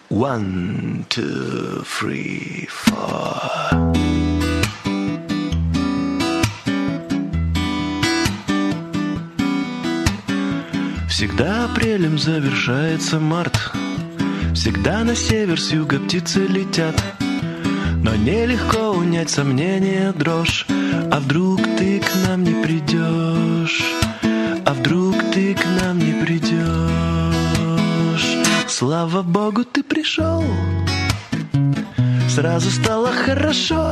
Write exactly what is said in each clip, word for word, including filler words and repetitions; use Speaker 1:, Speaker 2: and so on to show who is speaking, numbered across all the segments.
Speaker 1: One, two, three, four. Всегда апрелем завершается март. Всегда на север с юга птицы летят. Но нелегко унять сомнения, дрожь. А вдруг ты к нам не придешь? А вдруг ты к нам не придешь? Слава Богу, ты пришел. Сразу стало хорошо.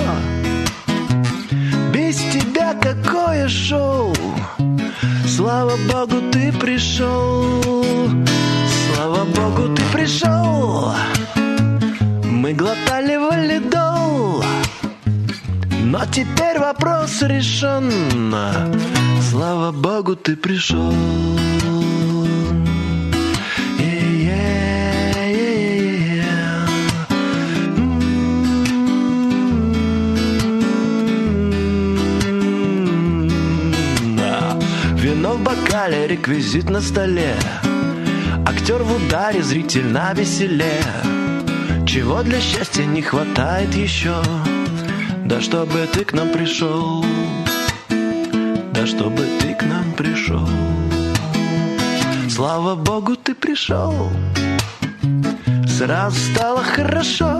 Speaker 1: Без тебя какое шоу. Слава Богу, ты пришел. Слава Богу, ты пришел. Мы глотали валидол, но теперь вопрос решен. Слава Богу, ты пришел. Вино в бокале, реквизит на столе. Актер в ударе, зритель на веселе. Чего для счастья не хватает еще? Да чтобы ты к нам пришел. Да чтобы ты к нам пришел. Слава Богу, ты пришел. Сразу стало хорошо.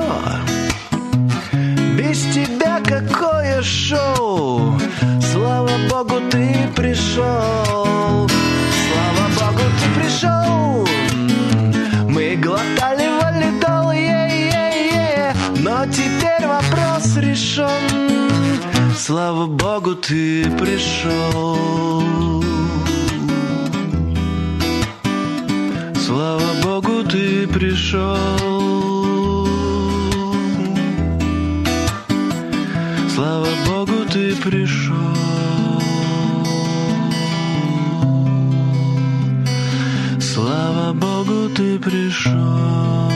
Speaker 1: Без тебя какое шоу. Слава Богу, ты пришел. Слава Богу, ты пришел. Мы глотали валидол, е-е-е. Но теперь вопрос решен. Слава Богу, ты пришел. Слава Богу, ты пришел. Слава Богу, ты пришел. Слава Богу, ты пришел.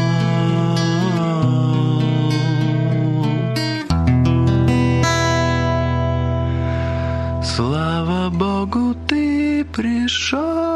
Speaker 1: Слава Богу, ты пришел.